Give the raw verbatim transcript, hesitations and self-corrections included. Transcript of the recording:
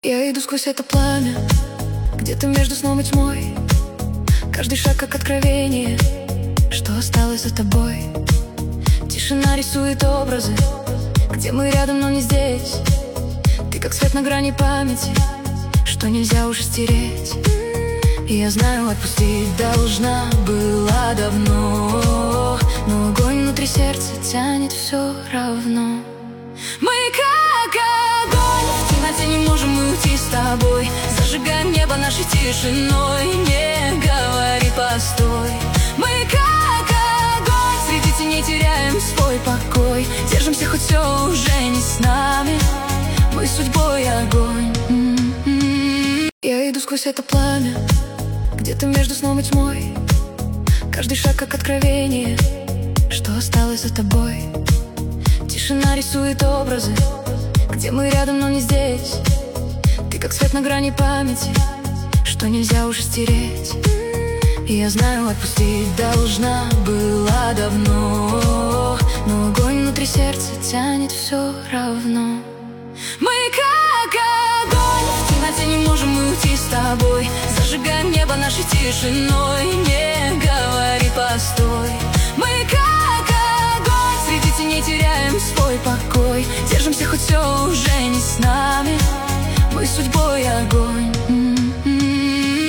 Я иду сквозь это пламя, где-то между сном и тьмой. Каждый шаг как откровение, что осталось за тобой. Тишина рисует образы, где мы рядом, но не здесь. Ты как свет на грани памяти, что нельзя уже стереть. И я знаю, отпустить должна была давно, но огонь внутри сердца тянет все равно. Мы как огонь, в темноте не можем мы уйти с тобой. Зажигаем небо нашей тишиной, не говори постой. Мы как огонь, среди теней теряем свой покой. Держимся, хоть все уже не с нами, мы судьбой огонь. М-м-м. Я иду сквозь это пламя, где-то между сном и тьмой. Каждый шаг как откровение, что осталось за тобой. Тишина рисует образы, где мы рядом, но не здесь. Ты как свет на грани памяти, что нельзя уже стереть. И я знаю, отпустить должна была давно, но огонь внутри сердца тянет все равно. Мы как огонь, в темноте не можем мы уйти с тобой. Зажигаем небо нашей тишиной, не говори постой. Мы как огонь, среди теней теряем свой покой. Держимся, хоть все